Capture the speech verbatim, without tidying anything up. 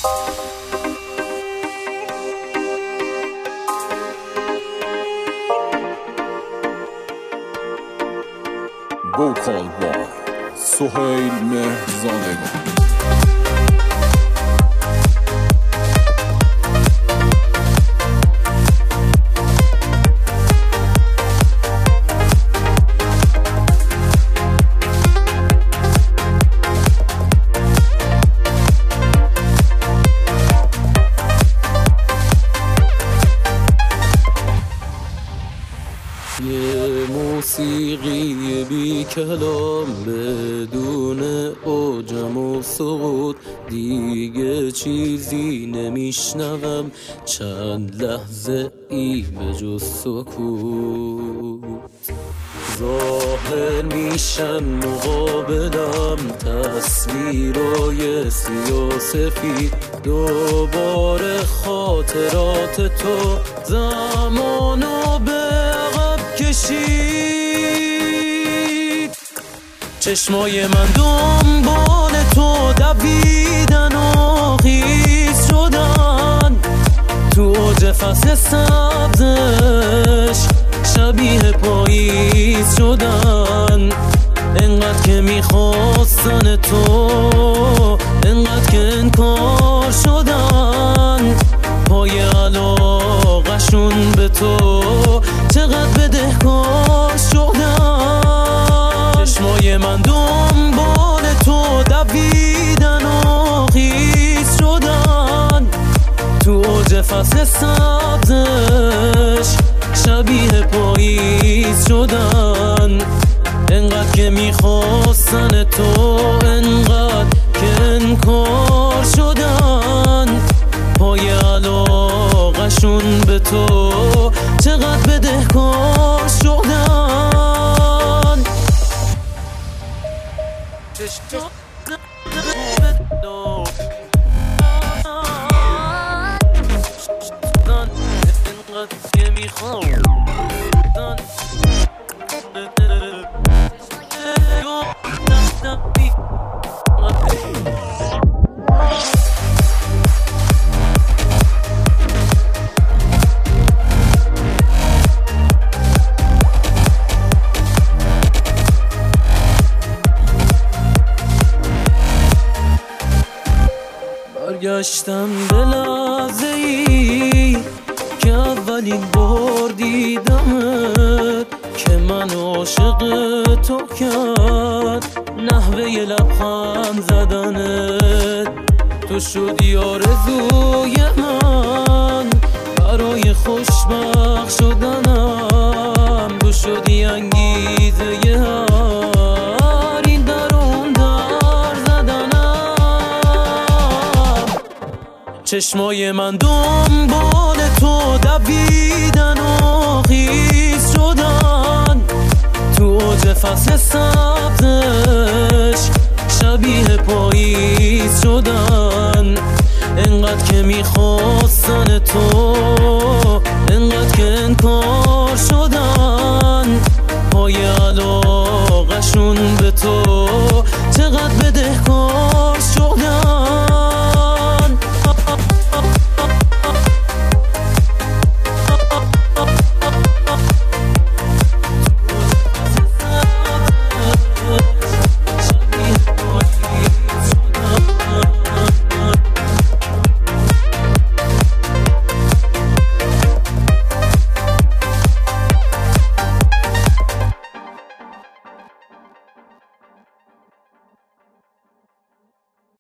وکال بار سهیل مهرزادگان. یه موسیقی بی کلام بدون اوجم و سقوط، دیگه چیزی نمیشنوم چند لحظه ای به جز سکوت. ظاهر میشن مقابلم تصویرای سیاسفید، دوباره خاطرات تو زمانو به عقب کشید. چشمای من دنبال تو دویدن و خیس شدن، تو اوج فصل سبزش شبیه پاییز شدن. انقدر که میخواستن تو، انقدر که انکار شدن، پای علاقشون به تو چقدر بدهکار شدن. چشمای من دنبال تو دویدن و خیس شدن، تو اوج فصل سبزش شبیه پاییز شدن. انقدر که میخواستن تو، انقدر که انکار شدن، پای علاقشون به تو چقدر بدهکار شدن. که میخوام برگشتم به لحظه ای که اولین بار دیدمت، که من عاشق تو کرد نحوه لبخند زدنت. تو شدی آرزوی من برای خوشبخت شدنم، تو شدی انگیزه هر این در اون در زدنم. چشمای من دنبال تو دویدن و خیس شدن، تو اوج فصل سبزش شبیه پاییز شدن. انقدر که میخواستن تو، انقدر که انکار شدن، پای علاقشون به